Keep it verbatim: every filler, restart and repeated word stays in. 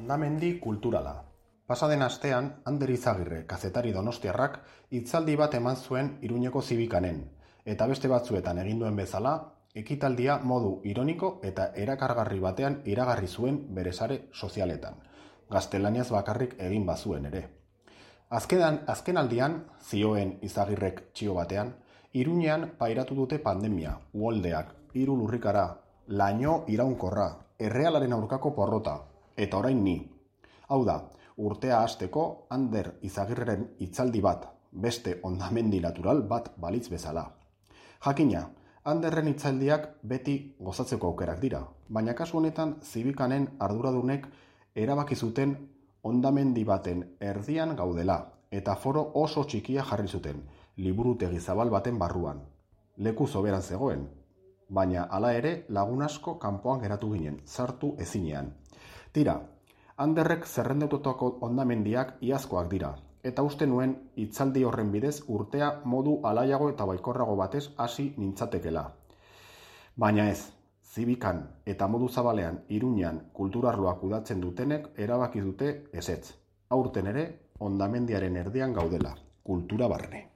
Hondamendi kulturala. Pasaden astean, Ander Izagirre kazetari donostiarrak hitzaldi bat eman zuen Iruñeko Zibikanen, eta beste batzuetan egin duen bezala, ekitaldia modu ironiko eta erakargarri batean iragarri zuen bere sare sozialetan, gaztelaniaz bakarrik egin bazuen ere. Azkenan, azkenaldian, zioen Izagirrek txio batean, Iruñean pairatu dute pandemia, uholdeak, hiru lurrikara, laino iraunkorra, errealaren aurkako porrota, eta orain ni. Hau da, urtea hasteko Ander Izagirreren hitzaldi bat, beste hondamendi natural bat balitz bezala. Jakina, Anderren hitzaldiak beti gozatzeko aukerak dira, baina kasu honetan Zibikanen arduradunek erabaki zuten hondamendi baten erdian gaudela, eta foro oso txikia jarri zuten, liburutegi zabal baten barruan. Leku soberan zegoen, baina hala ere lagun asko kanpoan geratu ginen, sartu ezinean. Tira, Anderrek zerrendetutako hondamendiak iazkoak dira, eta uste nuen hitzaldi horren bidez urtea modu alaiago eta baikorrago batez hasi nintzatekela. Baina ez, Zibikan eta modu zabalean Iruñean kulturarloak kudatzen dutenek erabaki dute ezetz. Aurten ere hondamendiaren erdian gaudela, kultura barne.